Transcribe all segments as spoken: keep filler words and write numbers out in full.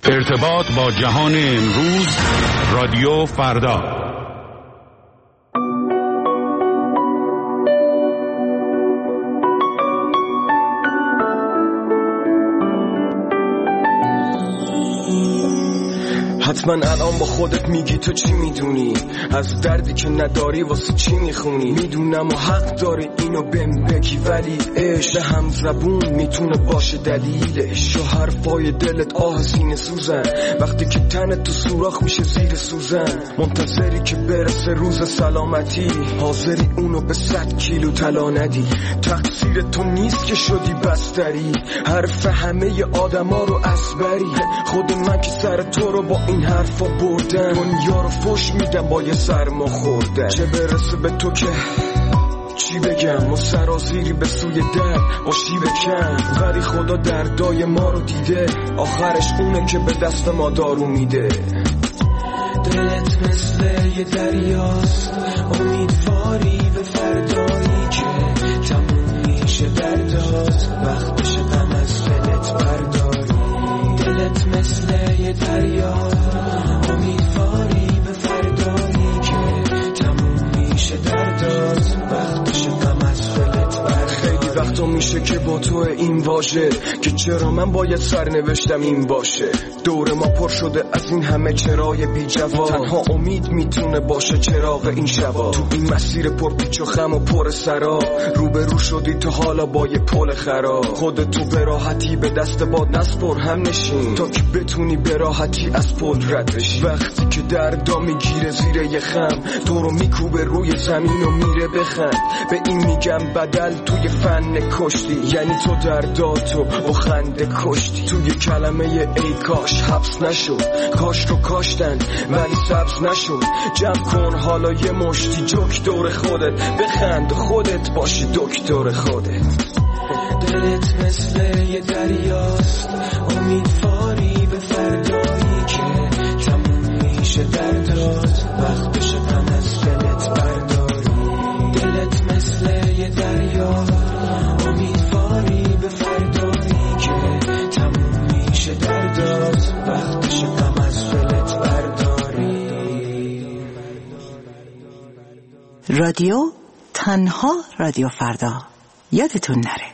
ارتباط با جهان امروز، رادیو فردا. حتما الان با خودت میگی تو چی میدونی از دردی که نداری واسه چی میخونی. میدونم و حق داری اینو بهم بگی، ولی عشق هم زبون میتونه باشه دلیلش. و حرفای دلت آه سینه سوزن وقتی که تنت تو سوراخ میشه زیر سوزن. منتظری که برسه روز سلامتی، حاضری اونو به صد کیلو طلا ندی. تقصیر تو نیست که شدی بستری، حرف همه آدما رو اسبری. خود من که سر تو رو با این حرفا بردن، دنیا رو فش میدم با یه سرما خوردن. چه برسه به تو که چی بگم، و سرازیری به سوی در با شیب کم. ولی خدا دردای ما رو دیده، آخرش اونه که به دست ما دارو میده. دلت مثل یه دریاست، امیدواری به فردایی که تموم میشه دردات. وقت بشه غم از دلت برداری. دلت مثل یه دریاست، امیدواری به فردایی که تموم میشه دردات. وقت بشه غم از دلت برداری. خیلی وقتا میشه که با تو این واژه که چرا من باید سرنوشتم این باشه. دور ما پر شده از این همه چرای بی جواب، تنها امید میتونه باشه چراغ این شبا. تو این مسیر پر پیچ و خم و پر سرا، روبرو شدی تو حالا با یه پل خراب. خودتو به راحتی به دست باد نسپر، هم نشین تا که بتونی به راحتی از پل رد بشی. وقتی که دردا میگیره زیر یه خم، تو رو میکوبه روی زمین و میره بخند. به این میگم بدل توی فن کشتی، یعنی تو درداتو با خنده کشتی. توی کلمه ای کاش حبس نشد، کاش رو کاشتن ولی سبز نشد. جمع کن حالا یه مشتی جوک دور خودت، بخند خودت باشی دکتر خودت. دلت مثل یه دریاست، امیدواری به فردایی که تموم میشه دردات. وقت بشه غم از دلت برداری. دلت مثل یه دریاست، امیدواری به فردایی که تموم میشه دردات. وقت بشه غم از دلت برداری. رادیو تنها رادیو فردا، یادتون نره.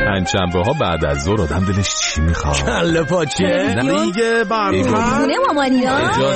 پنجشنبه ها بعد از ظهر آدم دلش چی میخواد؟ کله پاچه، دیگه برنامه مامانیا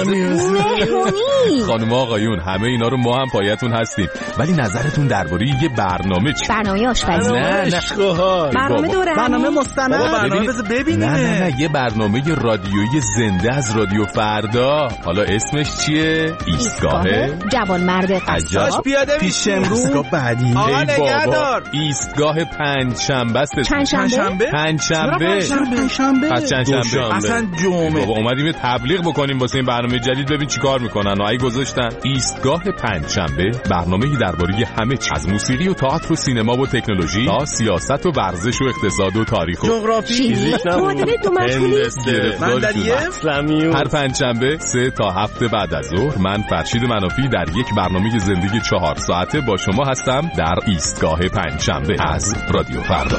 خانم آقایون همه اینا رو ما هم پایتون هستیم، ولی نظرتون درباره یه برنامه چی؟ برنامه آشپزی. نه نه برنامه دوره، برنامه مستند، برنامه بذار ببینیم. نه نه نه یه برنامه رادیویی زنده از رادیو فردا. حالا اسمش چیه؟ ایستگاه جوانمرد قصاب پیاده پیش امروز. ایستگاه بعدی آقا نگهدار. ایستگاه پنجشنبه است. پنجشنبه پنجشنبه پنجشنبه پنجشنبه اصلا جمعه. بابا اومدیم تبلیغ بکنیم واسه این برنامه جدید، ببین چیکار میکنن. اگه گذاشتن ایستگاه پنجشنبه، برنامه‌ای درباره همه چیز، از موسیقی و تئاتر و سینما و تکنولوژی تا سیاست و ورزش و اقتصاد و تاریخ و جغرافی، معادله دو مشغولی، اسلامی. هر پنجشنبه سه تا هفت بعد از ظهر من فرشید منافی در یک برنامه زندگی چهار ساعته با شما هستم در ایستگاه پنجشنبه از رادیو فردا.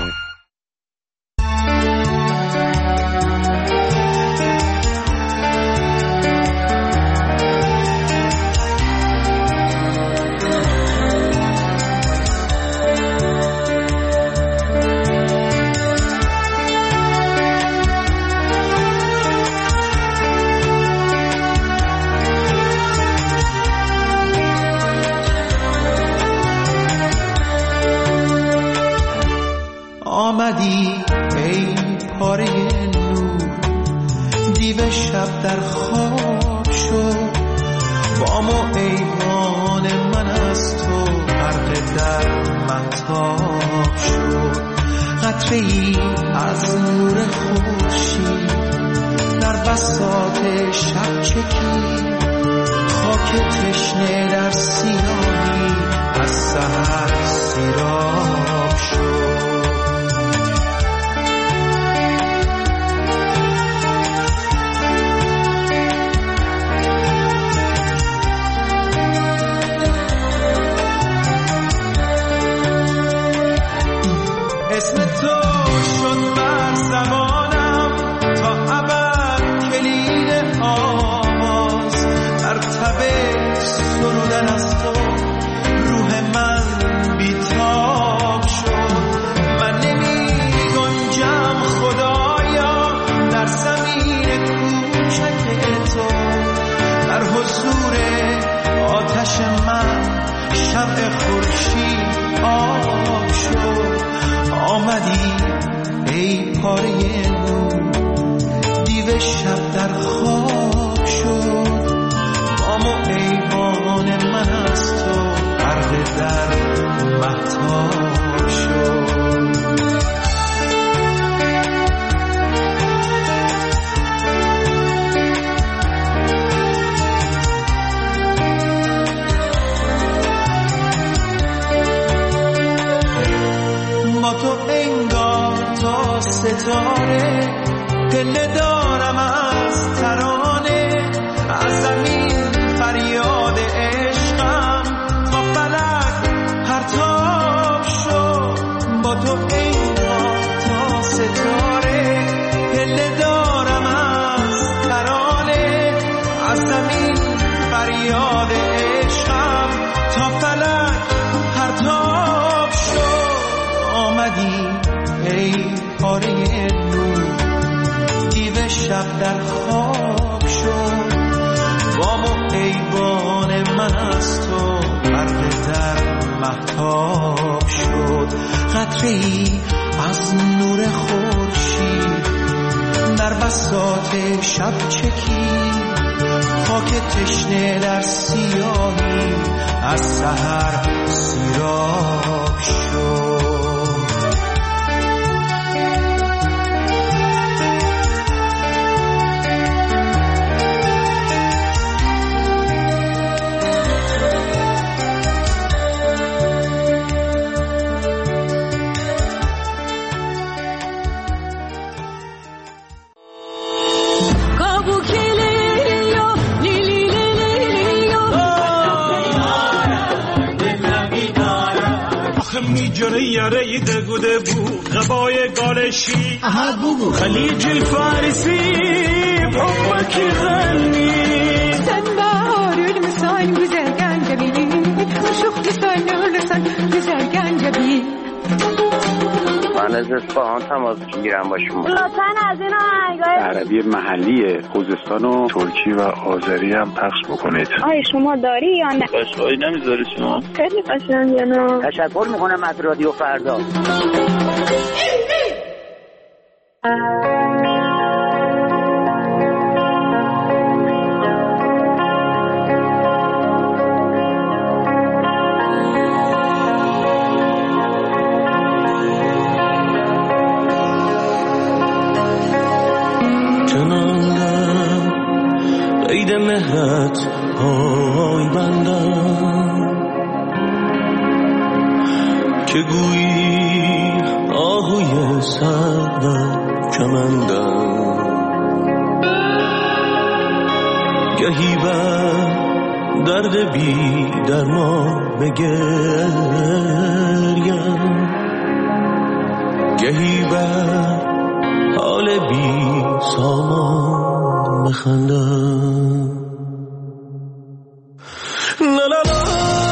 آمدی ای پاره نور، دیو شب در خواب شد، بام و ایوان من از تو غرق در مهتاب شد. قطره ای از نور خورشید در بساط شب چکید، خاک تشنه در سیاهی از سحر سیراب شد. اسم تو شد بر زبانم تا ابد کلید آواز، در تب سرودن از تو روح من بیتاب شد. من نمی گنجم خدایا در زمین کوچک تو، در حضور آتش من شمع خورشید آب شد. آمدی ای پاره نور، دیو شب در خواب شد، بام و ایوان من از تو غرق در مهتاب شد. با تو انگار تا ستاره، دل دارم از ترانه، از زمین فریاد عشقم تا فلک پرتاب شد. با تو انگار تا ستاره، دل دارم از ترانه، از زمین فریاد عشقم تا فلک پرتاب شد. آمدی ای پاره نور، دیو شب در خواب شد، بام و ایوان من از تو غرق در مهتاب شد. قطره ای از نور خورشید در بساط شب چکید، خاک تشنه در سیاهی از سحر سیراب شد. میجره یاره دگوده بو غبای گالشی خلیج الفارسی بحبك يغني سنبار المسان güzelgen جبين وشوف لسان لسان güzelgen جبين من از اصفهان تماس میگیرم با شما. لطفاً از این آهنگای عربی محلی خوزستان و ترکی و آذری هم پخش بکنید. آیا شما داری یا نه؟ قشنگی نمیذاری شما؟ خیلی قشنگه. نه تشکر میکنم از رادیو فردا. قید مهرت پای بندم که گویی آهوی سر و کمندم، گهی بر درد بی درمان بگریم، گهی بر حال بی سامان بخندم. لا لا لا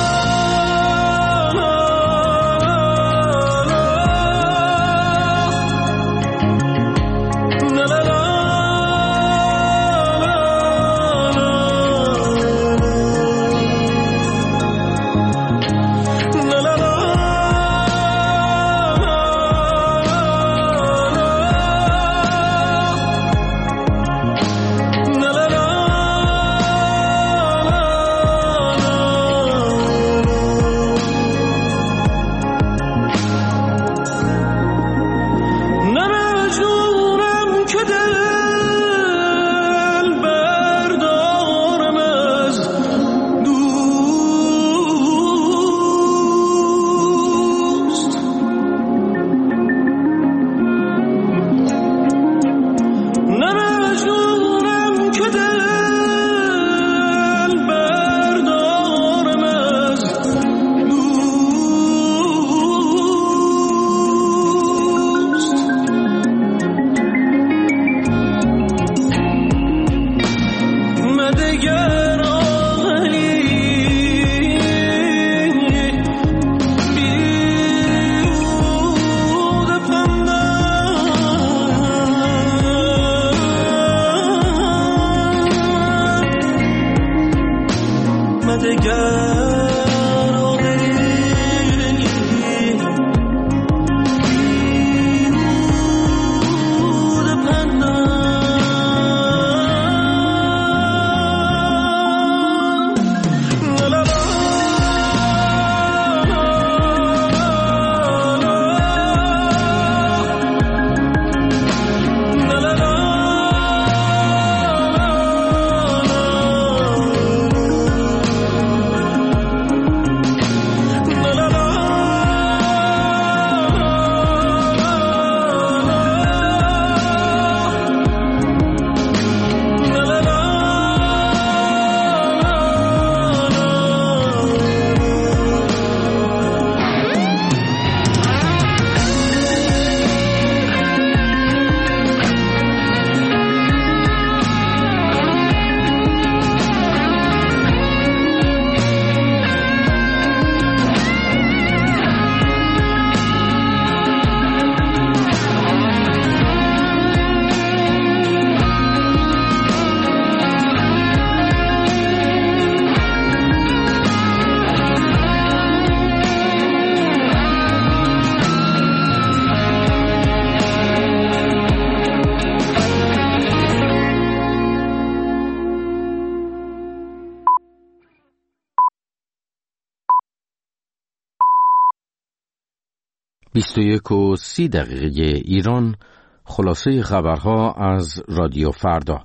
بیست و یک و سی دقیقه ایران، خلاصه خبرها از رادیو فردا.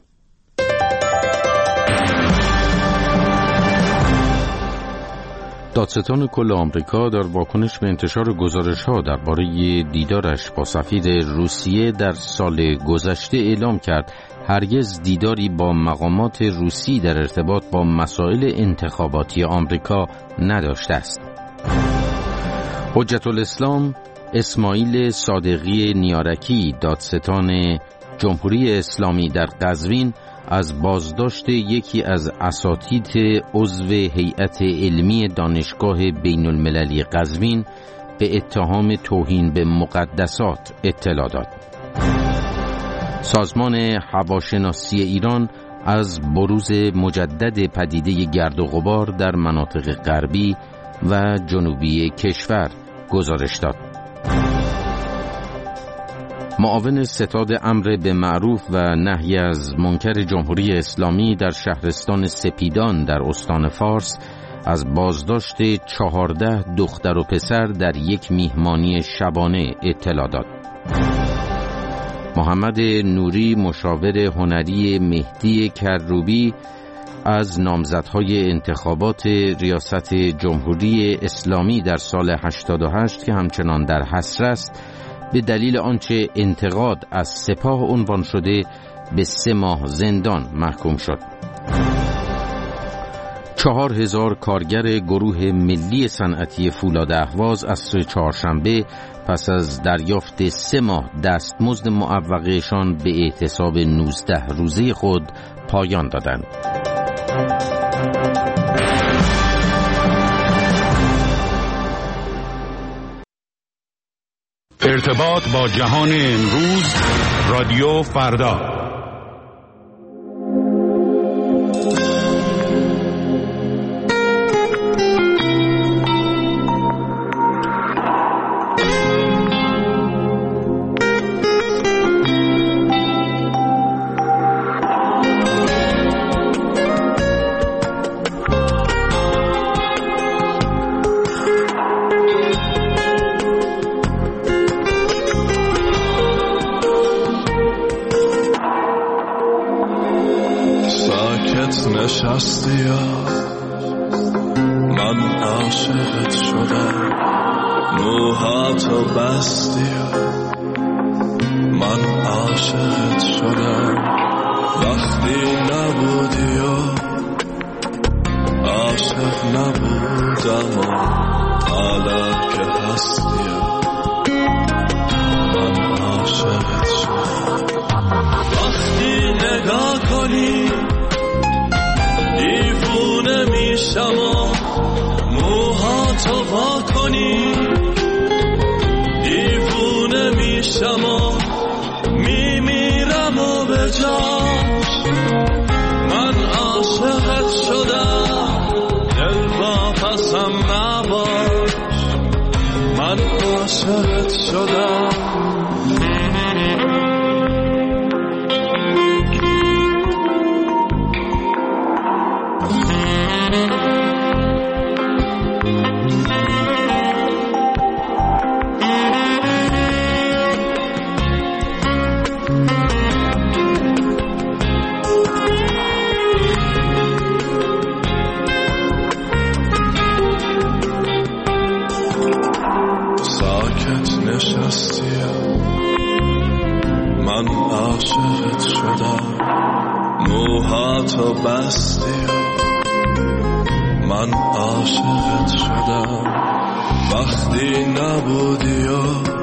دادستان کل آمریکا در واکنش به انتشار گزارش‌ها درباره دیدارش با سفیر روسیه در سال گذشته اعلام کرد هرگز دیداری با مقامات روسی در ارتباط با مسائل انتخاباتی آمریکا نداشته است. حجت الاسلام اسماعیل صادقی نیارکی، دادستان جمهوری اسلامی در قزوین، از بازداشت یکی از اساتید عضو هیئت علمی دانشگاه بین المللی قزوین به اتهام توهین به مقدسات اطلاع داد. سازمان هواشناسی ایران از بروز مجدد پدیده گرد و غبار در مناطق غربی و جنوبی کشور گزارش داد. معاون ستاد امر به معروف و نهی از منکر جمهوری اسلامی در شهرستان سپیدان در استان فارس از بازداشت چهارده دختر و پسر در یک میهمانی شبانه اطلاع داد. محمد نوری مشاور هنری مهدی کروبی از نامزدهای انتخابات ریاست جمهوری اسلامی در سال هشتاد و هشت که همچنان در حصر است به دلیل آنچه انتقاد از سپاه عنوان شده به سه ماه زندان محکوم شد. چهار هزار کارگر گروه ملی صنعتی فولاد اهواز از چهارشنبه پس از دریافت سه ماه دستمزد معوقهشان به اعتصاب نوزده روزه خود پایان دادند. ارتباط با جهان امروز، رادیو فردا. نشستی من عاشقت شدم، موهاتو بستی من عاشقت شدم، وقتی نبودی و عاشق نبودم و حالا که هستی من عاشقت شدم. وقتی نگاه کنی دیوونه میشم و موهاتو وا کنی، دیوونه میشم و میمیرم و به جاش من عاشقت شدم، دل واپسم نباش من عاشقت شدم. من عاشقت شدم، موهاتو بستی من عاشقت شدم، وقتی نبودی و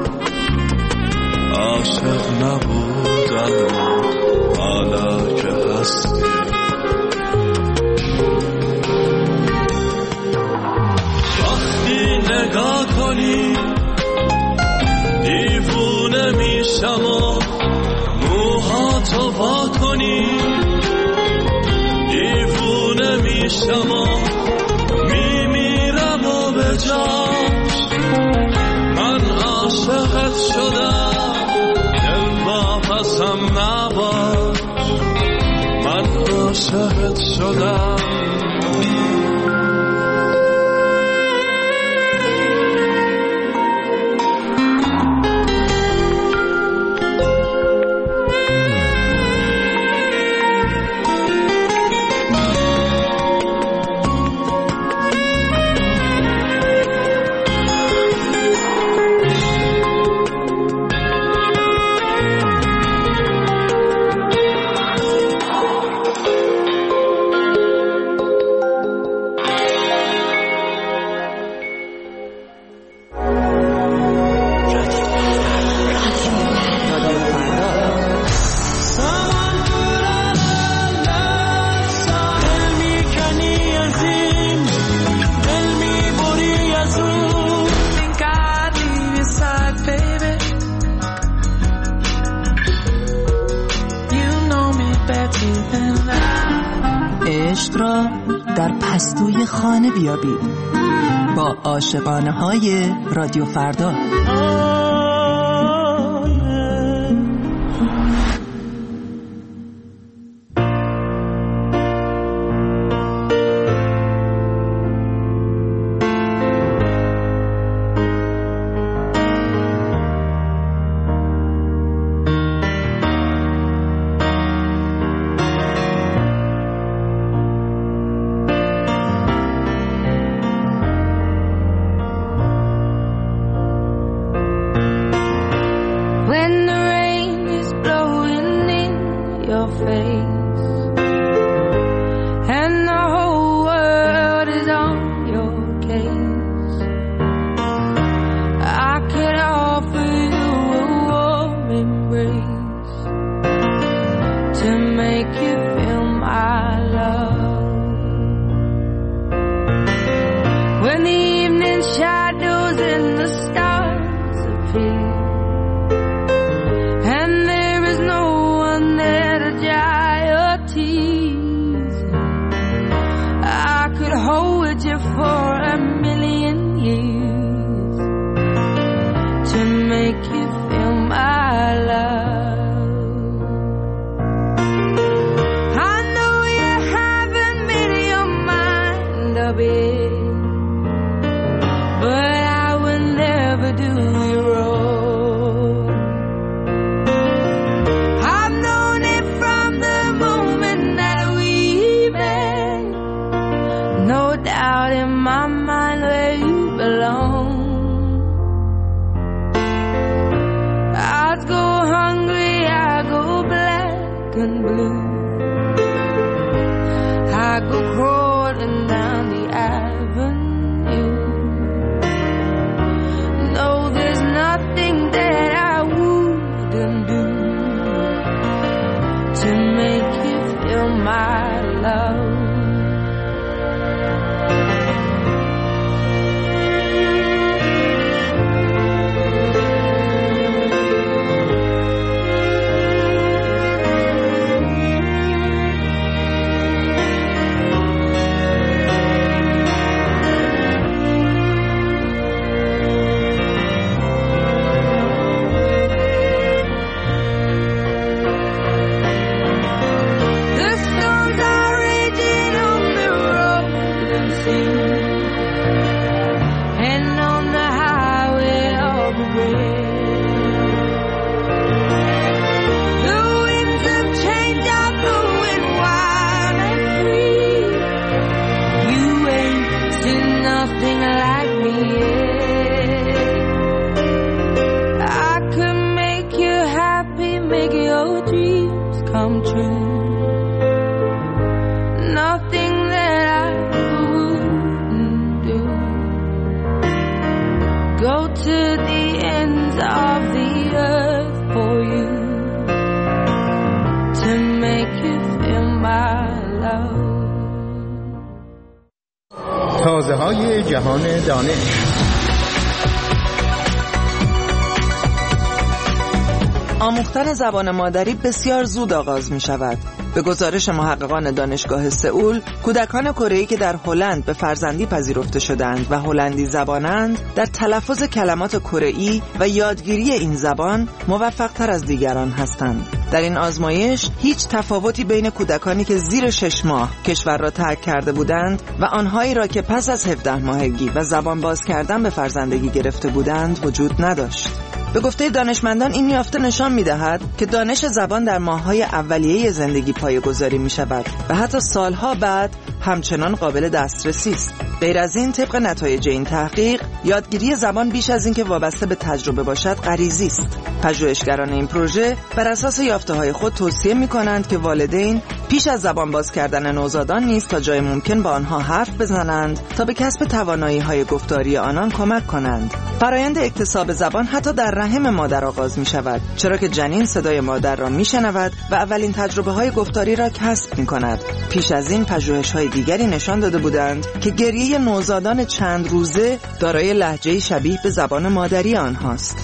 عاشق نبودم و حالا که هستی وقتی نگاه کنی دیوونه میشم و موهاتو وا کنی، دیوونه میشم و میمیرم و به جاش من عاشقت شدم، دل واپسم نباش من عاشقت شدم. عشق را در پستوی خانه بیابید با عاشقانه های رادیو فردا. تازه های جهان دانش. آموختن زبان مادری بسیار زود آغاز می شود. به گزارش محققان دانشگاه سئول، کودکان کره‌ای که در هلند به فرزندی پذیرفته شدند و هلندی زبانند، در تلفظ کلمات کره‌ای و یادگیری این زبان موفق‌تر از دیگران هستند. در این آزمایش هیچ تفاوتی بین کودکانی که زیر شش ماه کشور را ترک کرده بودند و آنهایی را که پس از هفده ماهگی و زبان باز کردن به فرزندگی گرفته بودند وجود نداشت. به گفته دانشمندان این یافته نشان می‌دهد که دانش زبان در ماه‌های اولیه زندگی پایه‌گذاری می‌شود و حتی سالها بعد همچنان قابل دسترسی است. غیر از این، طبق نتایج این تحقیق، یادگیری زبان بیش از این که وابسته به تجربه باشد غریزی است. پژوهشگران این پروژه بر اساس یافته‌های خود توصیه می‌کنند که والدین پیش از زبان باز کردن نوزادان نیز تا جای ممکن با آنها حرف بزنند تا به کسب توانایی‌های گفتاری آنان کمک کنند. فرایند اکتساب زبان حتی در رحم مادر آغاز می‌شود، چرا که جنین صدای مادر را می‌شنود و اولین تجربه‌های گفتاری را کسب می‌کند. پیش از این پژوهش‌های دیگری نشان داده بودند که گریه نوزادان چند روزه دارای لهجه‌ای شبیه به زبان مادری آنهاست.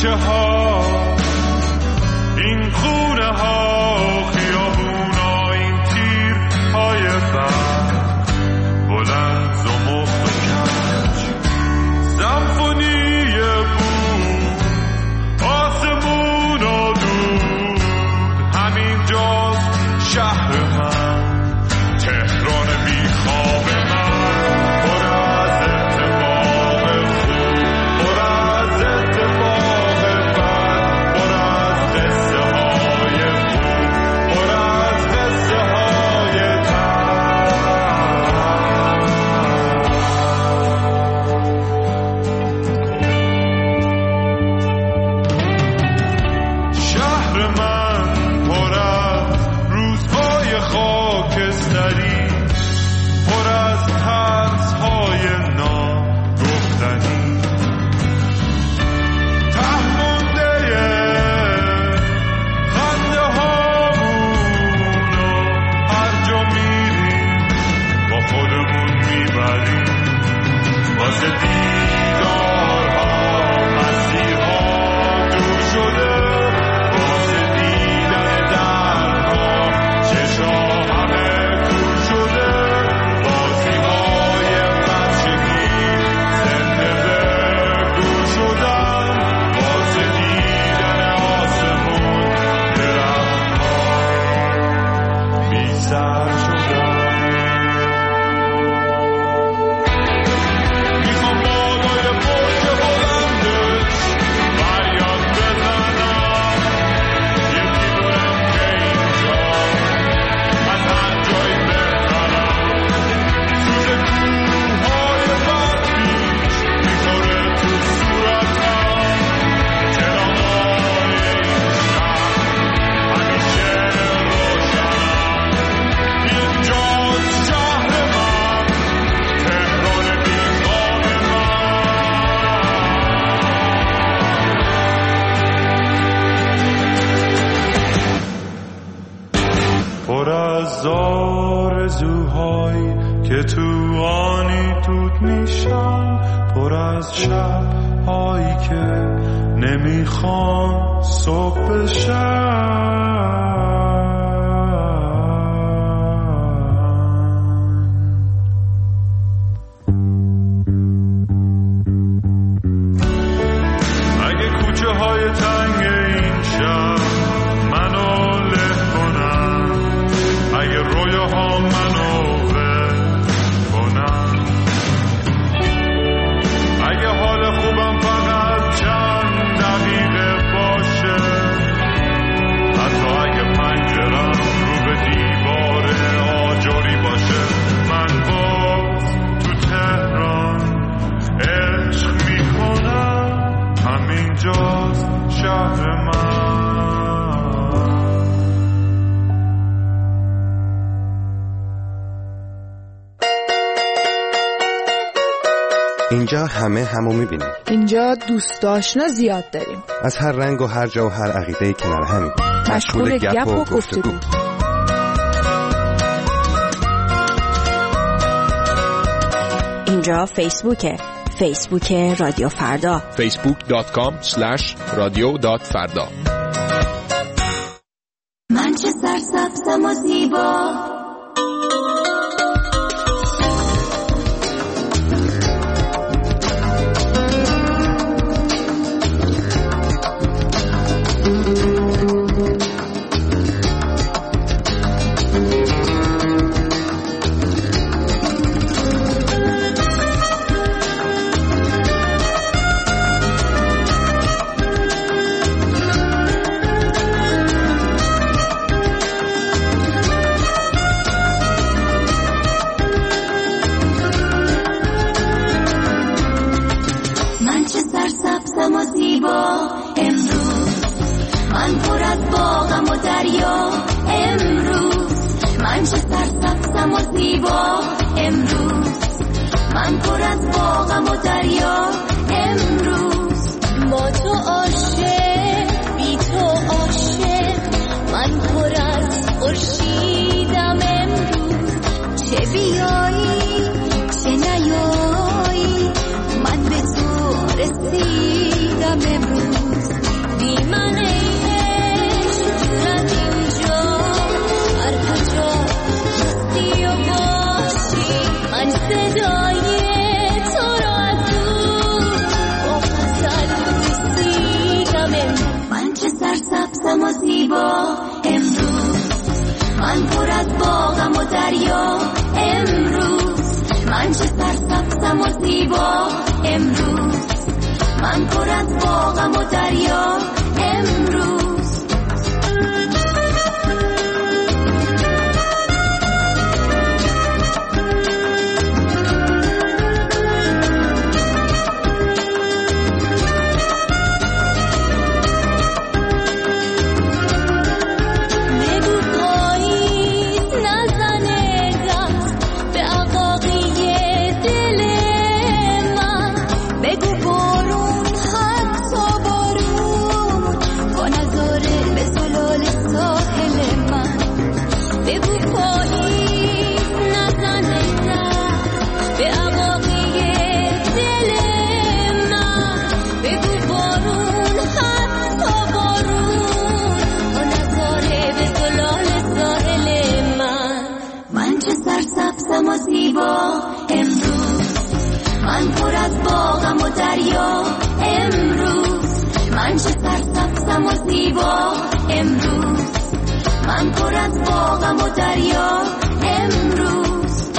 کوچه ها، این خونه ها، خیابونا، این تیر های برد بلند و محکم، سمفونی بود آسمون و دود، همین جاست شهر من، تهران بی خواب من، پر از اتفاق خوب، پر از اتفاق بد، پر از قصه های خوب، پر از قصه های تر. شهر من پر از روزهای خاکستری، پر از ترس‌های ناگفتنی، ته مونده خنده‌هامونو هر جا میریم با خودمون میبریم، واسه دیدارها مسیرها دور شده، واسه دیدن درها چشا همه کور شده، بازی‌های بچگی زنده به گور شدن، واسه دیدن آسمون درخت‌ها بی سر شدن. میخوام بالای برج بلندش فریاد بزنم، یکی برم که اینجا از هر جایی بهترم، سوز کوههای برفیش میخوره تو صورتم، چراغای این شهر همیشه روشنم، اینجاست شهر من، تهران بی خواب من. پر از آرزوهایی که تو آنی دود میشن، پر از شبهایی که نمیخوان صبح بشن. اگه کوچه های تنگ این شهر منو له کنن، اگه رویاها منو ول کنن، اگه حال خوبم فقط چند دقیقه باشه، حتی اگه پنجرم رو به دیوار آجری باشه، من باز تو تهران عشق میکنم، همینجاست شهر من. اینجا همه همو میبینیم، اینجا دوست آشنا زیاد داریم، از هر رنگ و هر جا و هر عقیده‌ای کنار همیم، مشغول گپ و گفتگو. اینجا فیسبوکه، فیسبوک رادیو فردا، فیسبوک دات کام اسلش رادیو دات فردا. من چه سرسبزم و زیبا، رسیدم امروز دریا امروز، من چه سرسبزم و زیبا امروز، من پر از باغم و دریا امروز. من پر از باغم و دریا امروز، من چه سرسبزم و زیبا امروز، من پر از باغم و دریا امروز.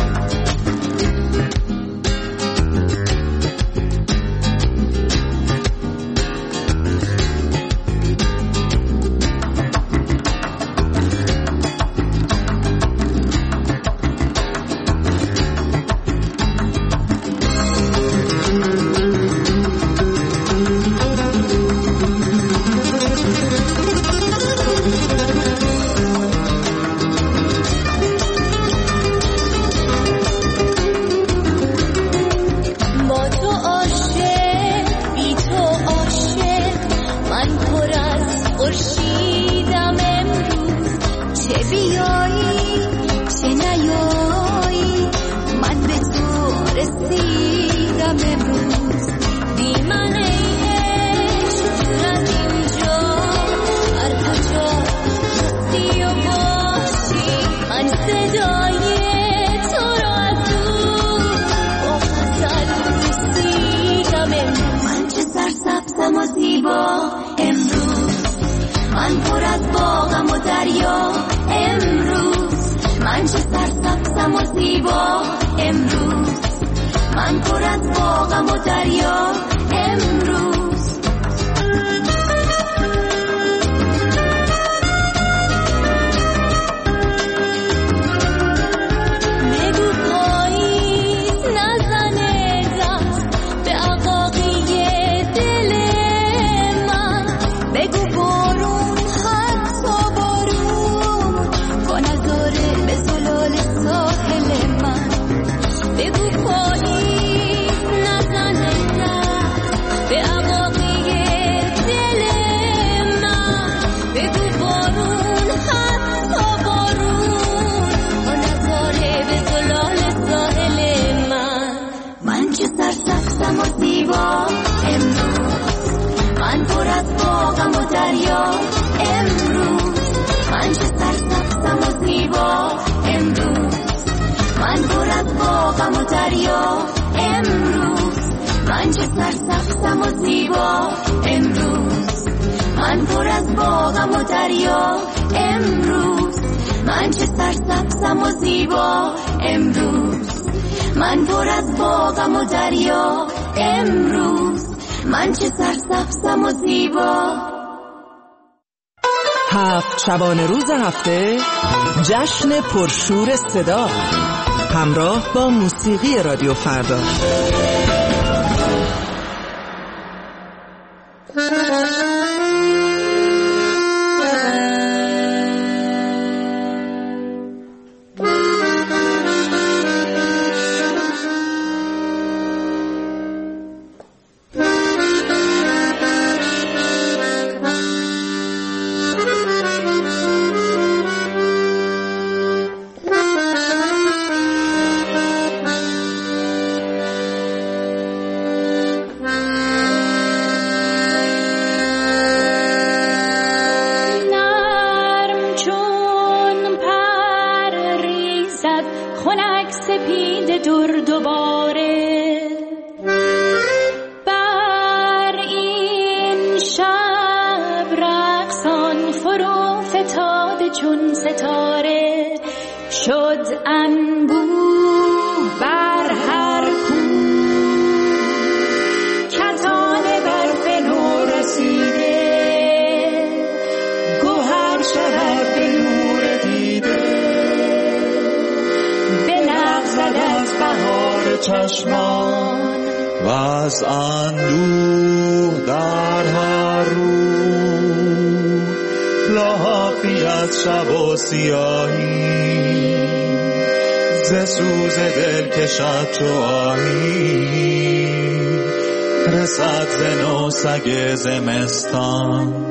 هفت شبانه روز هفته جشن پرشور صدا همراه با موسیقی رادیو فردا. شد انبوه بر هر کو، کتان برف نو رسیده گوهر شود به نور دیده، به نغزد از بهار چشمان و از اندوه در هر رو، لحافی از شب و سیاهی، ز سوز دل کشد چو آهی، رسد ز نو سگ زمستان.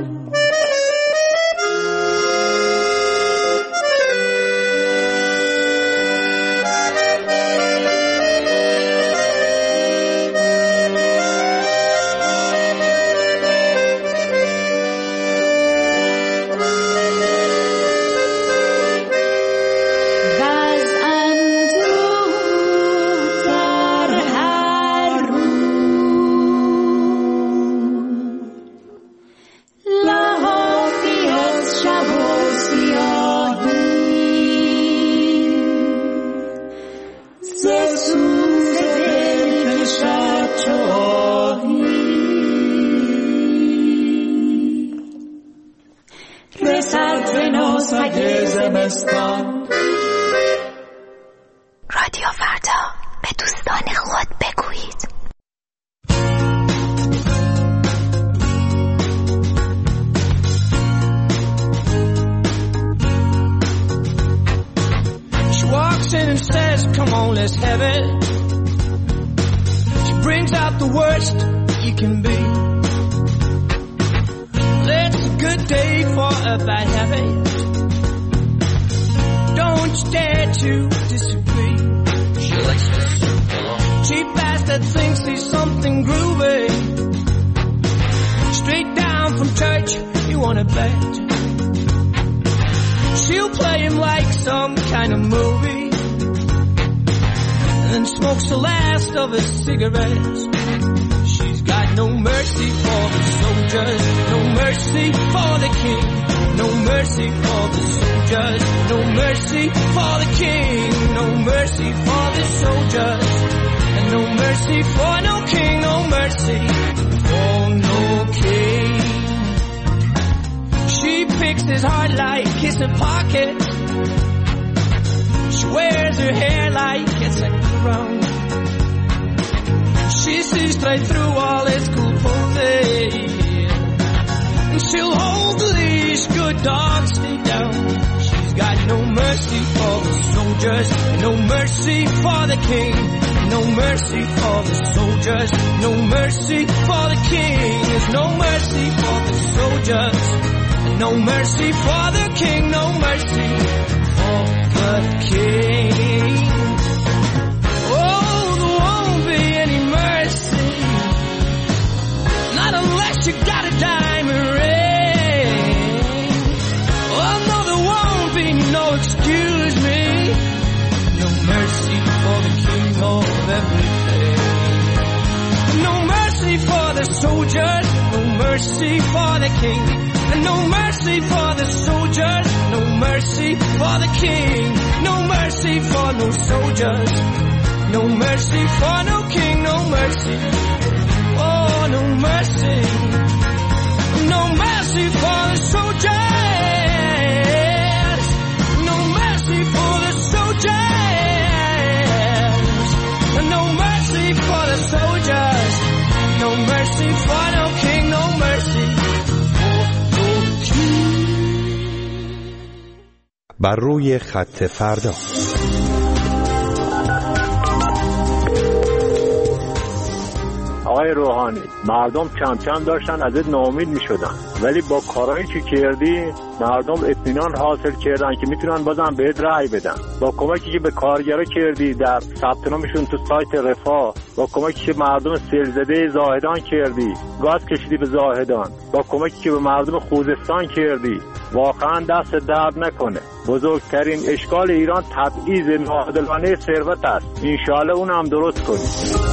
رادیو فردا، به دوستان خود بگویید. She walks in and says, come on, let's have it. She brings out the worst you can be. It's a good day for a bad habit. Don't you dare to disagree. She likes to circle on. Cheap bastard thinks he's something groovy. Straight down from church, you wanna bet. She'll play him like some kind of movie, and then smokes the last of his cigarettes. She's got no mercy for the soldiers, no mercy for the king. No mercy for the soldiers, no mercy for the king, no mercy for the soldiers, and no mercy for no king, no mercy for no king. She picks his heart like it's a pocket. She wears her hair like it's a crown. She sees straight through all his cool poses, and she'll hold the leash, good dogs stay down. She's got no mercy for the soldiers, no mercy for the king, no mercy for the soldiers, no mercy for the king. There's no mercy for the soldiers, no mercy for the king, no mercy for the king. Oh, there won't be any mercy, not unless you got a diamond ring. Oh no, there won't be no excuse me, no mercy for the king of everything. No mercy for the soldiers, no mercy for the king, and no mercy for the soldiers, no mercy for the king, no mercy for no soldiers, no mercy for no king, no mercy, oh no mercy, no mercy for the soldiers, no mercy for the soldiers, no mercy for the soldiers, no mercy for no king, no mercy. بر روی خط فردا. آقای روحانی، مردم کم کم داشتن ازت ناامید می شدن، ولی با کارهایی که کردی مردم اطمینان حاصل کردن که میتونن بازم بهت رأی بدن. با کمکی که به کارگرا کردی در ثبت نامشون تو سایت رفاه، با کمکی که مردم سیلزده زاهدان کردی، گاز کشیدی به زاهدان، با کمکی که به مردم خوزستان کردی، واقعا دست درد نکنه. بزرگترین اشکال ایران تبعیض ناعادلانه ثروت است. انشالله اون هم درست کنی.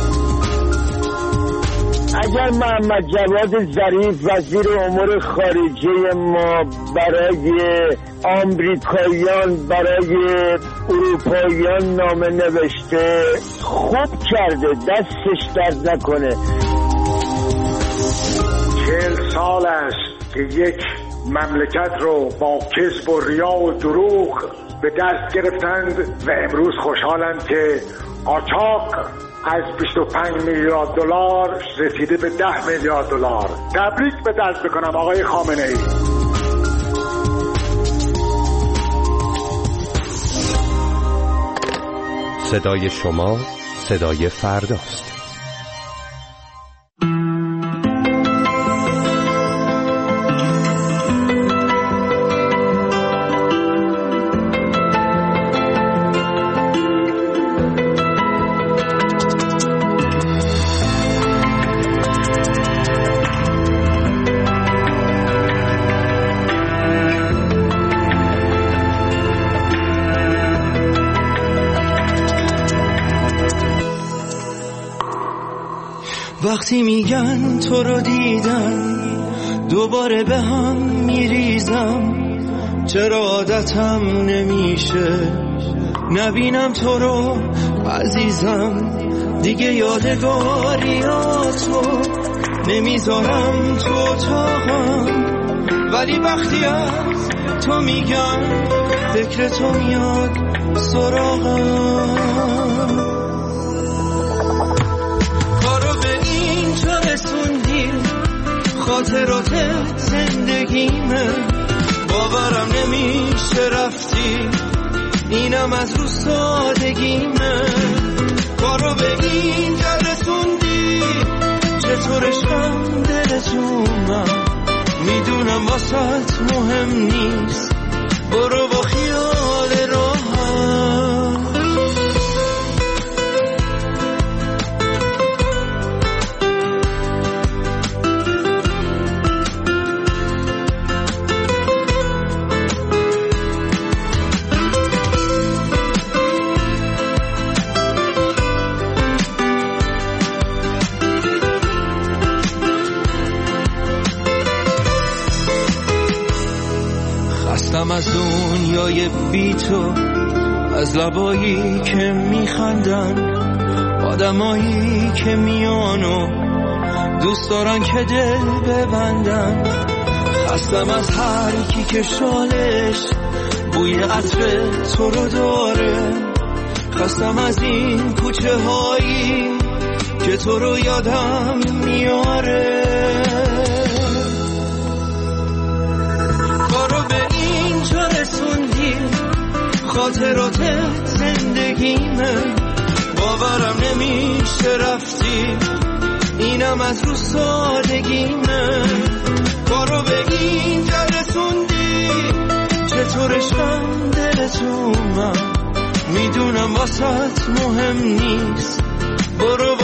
اگر محمد جواد ظریف وزیر امور خارجه ما برای آمریکاییان برای اروپاییان نامه نوشته، خوب کرده، دستش درد نکنه. چهل سال است که یک مملکت رو با کذب و ریا و دروغ به دست گرفتند و امروز خوشحالند که قاچاق از بیست و پنج میلیارد دلار رسیده به ده میلیارد دلار. تبریک به دست بکنم آقای خامنه ای. صدای شما صدای فرداست. وقتی میگن تو رو دیدم دوباره به هم میریزم، چرا عادتم نمیشه نبینم تو رو عزیزم، دیگه یادگاریاتو نمیذارم تو اتاقم، ولی وقتی از تو میگن فکر تو میاد سراغم. خاطرات زندگیمه، باورم نمیشه رفتی، اینم از رو سادگیمه، کارو به اینجا رسوندی، چطور عشقم دلتونم، میدونم واسط مهم نیست، برو با خیال راحت. از دنیای بی تو، از لبایی که میخندن، آدمایی که میانو دوست دارن که دل ببندن، خستم از هر کی که شالش بوی عطر تو رو داره، خستم از این کوچه هایی که تو رو یادم میاره، کارو به اینجا رسوندی، خاطرات زندگیمه، باورم نمیشه رفتی، اینم از رو سادگیمه، کارو به اینجا رسوندی، چطور عشقم دلتونم، میدونم واسط مهم نیست، برو